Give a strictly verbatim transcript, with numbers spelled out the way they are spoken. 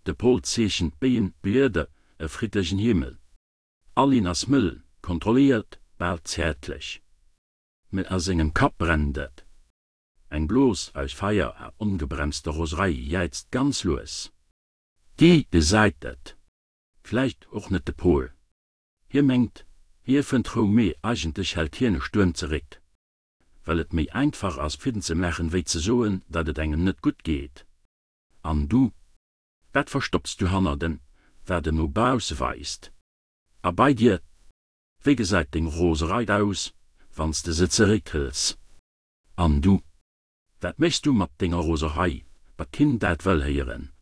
de Polzeechen Been Bierde e friedlichen Himmel. Allin as Müll, kontrolliert, bald zärtlich. Mit as engem Kap brendet. Eng bloß als Feier a ungebremste Roserei jeizt ganz los. Die beseitet. Vielleicht auch net de Pol. Hier mengt, hier find Romé eigentlich halt hier ne Sturm zurück. Weil et mei einfach als Fiden zu machen wie zu soen, dat et engem net gut geht. An du, wat verstoppst du Hanna denn, wer de no Bause weist. A bei dir, wie gesagt den Roserei aus, wanns de Sitze rickels. An du, wat mechst du mat dinger Roserei, wat kind dat well heieren?